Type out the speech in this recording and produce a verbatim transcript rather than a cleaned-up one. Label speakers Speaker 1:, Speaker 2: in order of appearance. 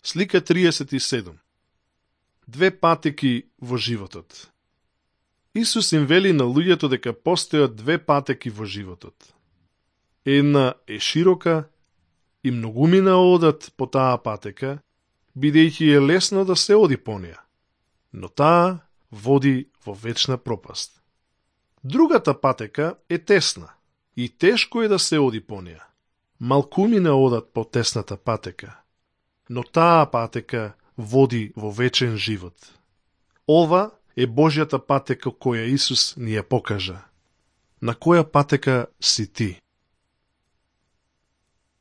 Speaker 1: Слика триесет и седум. Две патеки во животот. Исус им вели на луѓето дека постојат две патеки во животот. Една е широка и многумина одат по таа патека, бидејќи е лесно да се оди по неја, но таа води во вечна пропаст. Другата патека е тесна и тешко е да се оди по неја. Малкумина одат по тесната патека, но таа патека води во вечен живот. Ова е Божјата патека која Исус ни ја покажа. На која патека си ти?